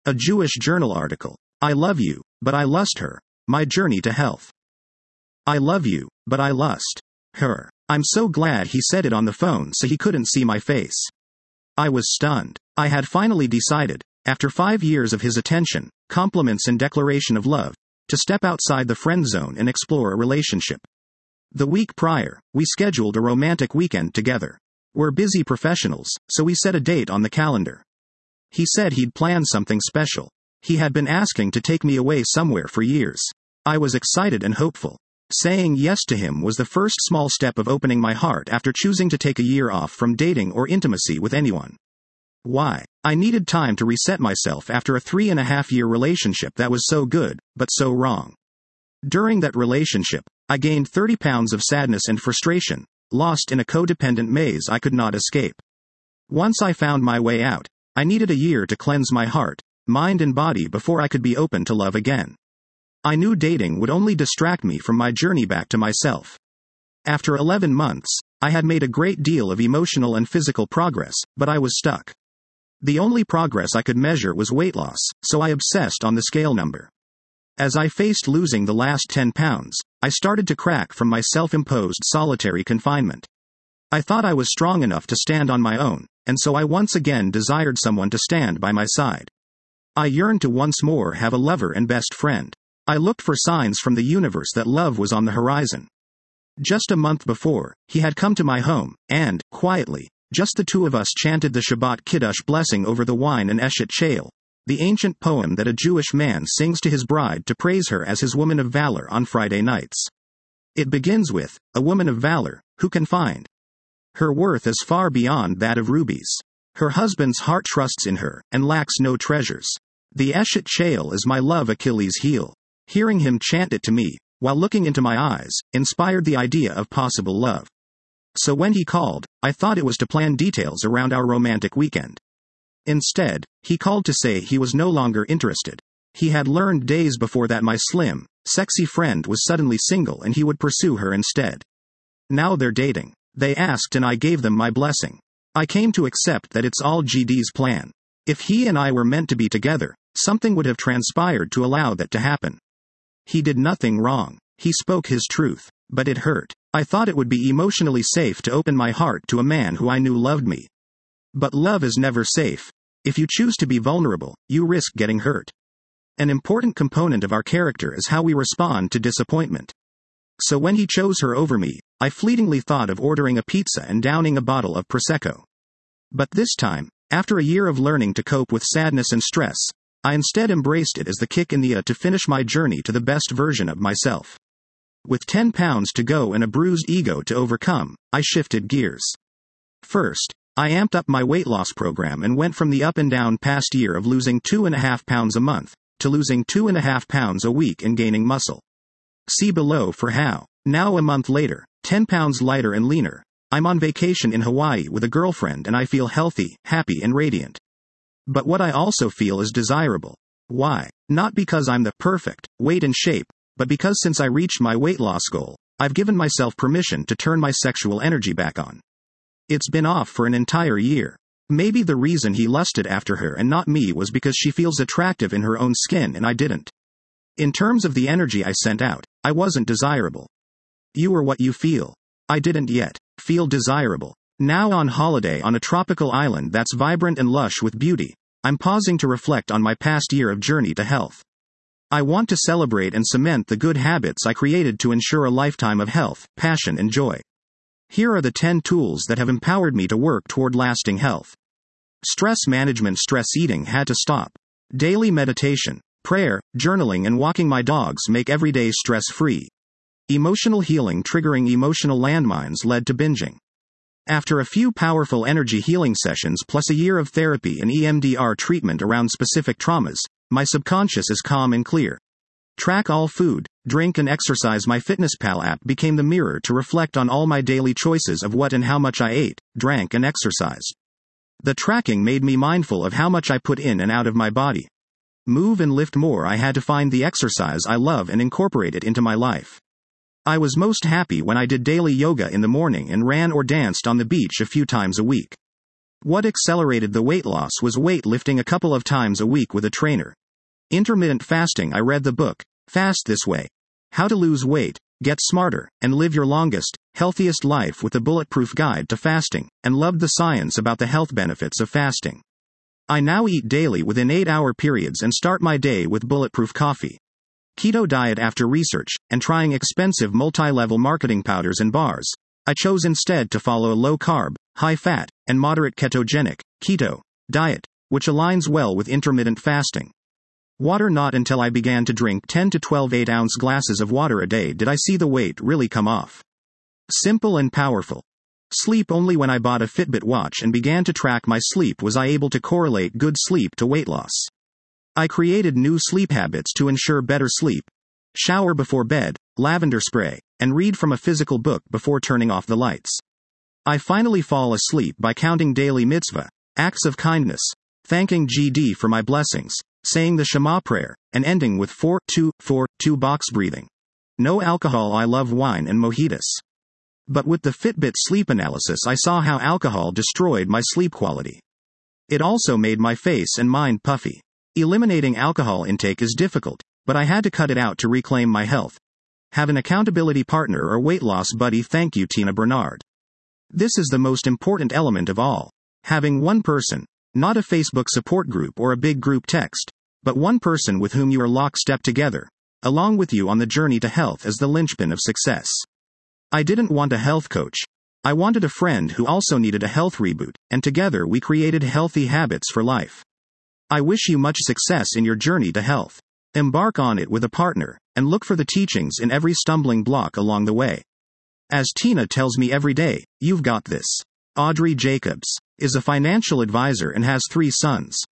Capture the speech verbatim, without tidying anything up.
A Jewish journal article. I love you, but I lust her. My journey to health. I love you, but I lust her. I'm so glad he said it on the phone so he couldn't see my face. I was stunned. I had finally decided, after five years of his attention, compliments and declaration of love, to step outside the friend zone and explore a relationship. The week prior, we scheduled a romantic weekend together. We're busy professionals, so we set a date on the calendar. He said he'd planned something special. He had been asking to take me away somewhere for years. I was excited and hopeful. Saying yes to him was the first small step of opening my heart after choosing to take a year off from dating or intimacy with anyone. Why? I needed time to reset myself after a three and a half year relationship that was so good, but so wrong. During that relationship, I gained thirty pounds of sadness and frustration, lost in a codependent maze I could not escape. Once I found my way out, I needed a year to cleanse my heart, mind and body before I could be open to love again. I knew dating would only distract me from my journey back to myself. After eleven months, I had made a great deal of emotional and physical progress, but I was stuck. The only progress I could measure was weight loss, so I obsessed on the scale number. As I faced losing the last ten pounds, I started to crack from my self-imposed solitary confinement. I thought I was strong enough to stand on my own, and so I once again desired someone to stand by my side. I yearned to once more have a lover and best friend. I looked for signs from the universe that love was on the horizon. Just a month before, he had come to my home, and, quietly, just the two of us chanted the Shabbat Kiddush blessing over the wine and Eshet Chayil, the ancient poem that a Jewish man sings to his bride to praise her as his woman of valor on Friday nights. It begins with, a woman of valor, who can find? Her worth is far beyond that of rubies. Her husband's heart trusts in her, and lacks no treasures. The Eshet Chayil is my love Achilles' heel. Hearing him chant it to me, while looking into my eyes, inspired the idea of possible love. So when he called, I thought it was to plan details around our romantic weekend. Instead, he called to say he was no longer interested. He had learned days before that my slim, sexy friend was suddenly single and he would pursue her instead. Now they're dating. They asked and I gave them my blessing. I came to accept that it's all G D's plan. If he and I were meant to be together, something would have transpired to allow that to happen. He did nothing wrong. He spoke his truth, but it hurt. I thought it would be emotionally safe to open my heart to a man who I knew loved me. But love is never safe. If you choose to be vulnerable, you risk getting hurt. An important component of our character is how we respond to disappointment. So when he chose her over me, I fleetingly thought of ordering a pizza and downing a bottle of Prosecco. But this time, after a year of learning to cope with sadness and stress, I instead embraced it as the kick in the uh to finish my journey to the best version of myself. With ten pounds to go and a bruised ego to overcome, I shifted gears. First, I amped up my weight loss program and went from the up and down past year of losing two and a half pounds a month, to losing two and a half pounds a week and gaining muscle. See below for how. Now a month later, ten pounds lighter and leaner, I'm on vacation in Hawaii with a girlfriend and I feel healthy, happy and radiant. But what I also feel is desirable. Why? Not because I'm the perfect weight and shape, but because since I reached my weight loss goal, I've given myself permission to turn my sexual energy back on. It's been off for an entire year. Maybe the reason he lusted after her and not me was because she feels attractive in her own skin and I didn't. In terms of the energy I sent out, I wasn't desirable. You are what you feel. I didn't yet feel desirable. Now on holiday on a tropical island that's vibrant and lush with beauty, I'm pausing to reflect on my past year of journey to health. I want to celebrate and cement the good habits I created to ensure a lifetime of health, passion and joy. Here are the ten tools that have empowered me to work toward lasting health. Stress management. Stress eating had to stop. Daily meditation, prayer, journaling and walking my dogs make every day stress-free. Emotional healing. Triggering emotional landmines led to binging. After a few powerful energy healing sessions plus a year of therapy and E M D R treatment around specific traumas, my subconscious is calm and clear. Track all food, drink and exercise. My FitnessPal app became the mirror to reflect on all my daily choices of what and how much I ate, drank and exercised. The tracking made me mindful of how much I put in and out of my body. Move and lift more. I had to find the exercise I love and incorporate it into my life. I was most happy when I did daily yoga in the morning and ran or danced on the beach a few times a week. What accelerated the weight loss was weight lifting a couple of times a week with a trainer. Intermittent fasting. I read the book, Fast This Way: How to Lose Weight, Get Smarter, and Live Your Longest, Healthiest Life with a Bulletproof Guide to Fasting, and loved the science about the health benefits of fasting. I now eat daily within eight-hour periods and start my day with bulletproof coffee. Keto diet. After research, and trying expensive multi-level marketing powders and bars, I chose instead to follow a low-carb, high-fat, and moderate ketogenic, keto, diet, which aligns well with intermittent fasting. Water. Not until I began to drink ten to twelve eight-ounce glasses of water a day did I see the weight really come off. Simple and powerful. Sleep. Only when I bought a Fitbit watch and began to track my sleep was I able to correlate good sleep to weight loss. I created new sleep habits to ensure better sleep. Shower before bed, lavender spray, and read from a physical book before turning off the lights. I finally fall asleep by counting daily mitzvah, acts of kindness, thanking G D for my blessings, saying the Shema prayer, and ending with four two four two box breathing. No alcohol. I love wine and mojitos. But with the Fitbit sleep analysis, I saw how alcohol destroyed my sleep quality. It also made my face and mind puffy. Eliminating alcohol intake is difficult, but I had to cut it out to reclaim my health. Have an accountability partner or weight loss buddy. Thank you, Tina Bernard. This is the most important element of all. Having one person, not a Facebook support group or a big group text, but one person with whom you are lockstep together, along with you on the journey to health, is the linchpin of success. I didn't want a health coach. I wanted a friend who also needed a health reboot, and together we created Healthy Habits for Life. I wish you much success in your journey to health. Embark on it with a partner, and look for the teachings in every stumbling block along the way. As Tina tells me every day, you've got this. Audrey Jacobs is a financial advisor and has three sons.